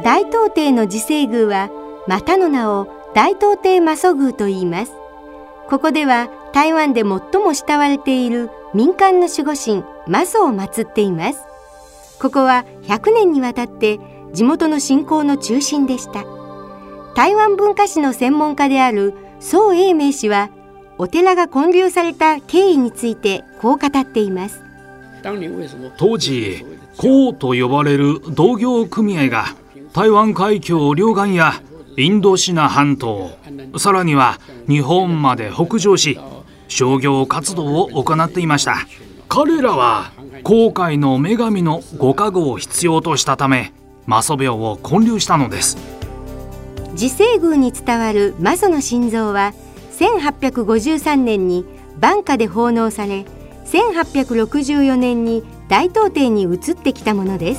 大東帝の治世宮はまたの名を大東帝媽祖宮と言います。ここでは台湾で最も慕われている民間の守護神媽祖を祀っています。ここは100年にわたって地元の信仰の中心でした。台湾文化史の専門家である宋永明氏はお寺が建立された経緯についてこう語っています。 当時港と呼ばれる同業組合が台湾海峡両岸やインドシナ半島、さらには日本まで北上し商業活動を行っていました。彼らは航海の女神のご加護を必要としたため媽祖廟を建立したのです。 治世宮に伝わる媽祖の神像は1853年に晩夏で奉納され、1864年に大東帝に移ってきたものです。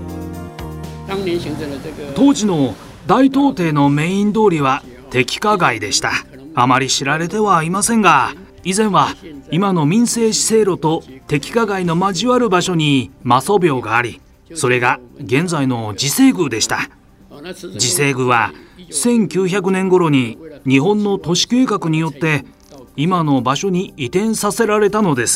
当時の大東帝のメイン通りは適化街でした。あまり知られてはいませんが、以前は今の民生市政路と適化街の交わる場所に媽祖廟があり、それが現在の治世宮でした。治世宮は1900年頃に日本の都市計画によって今の場所に移転させられたのです。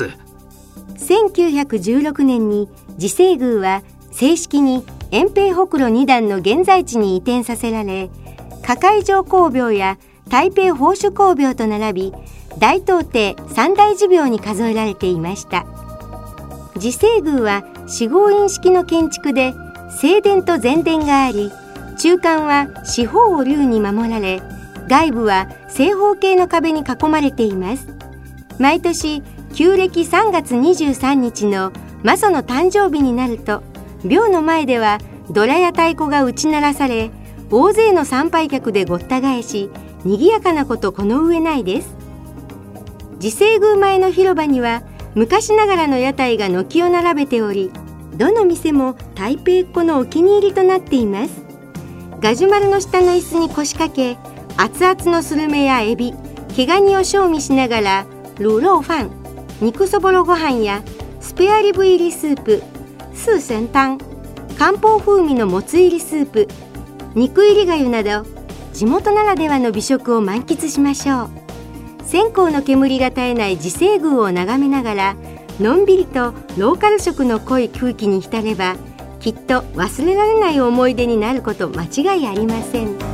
1916年に治世宮は正式に延平北路2段の現在地に移転させられ、加海上公廟や台北宝珠公廟と並び大東帝三大寺廟に数えられていました。治世宮は四合院式の建築で正殿と前殿があり、中間は四方を龍に守られ、外部は正方形の壁に囲まれています。毎年旧暦3月23日の媽祖の誕生日になると、廟の前ではドラや太鼓が打ち鳴らされ、大勢の参拝客でごった返し、賑やかなことこの上ないです。治世宮前の広場には昔ながらの屋台が軒を並べており、どの店も台北っ子のお気に入りとなっています。ガジュマルの下の椅子に腰掛け、熱々のスルメやエビ、毛ガニを賞味しながらルローファン、肉そぼろご飯やスペアリブ入りスープ、スーセンタン、漢方風味のもつ入りスープ、肉入り粥など地元ならではの美食を満喫しましょう。線香の煙が絶えない治世宮を眺めながら、のんびりとローカル色の濃い空気に浸れば、きっと忘れられない思い出になること間違いありません。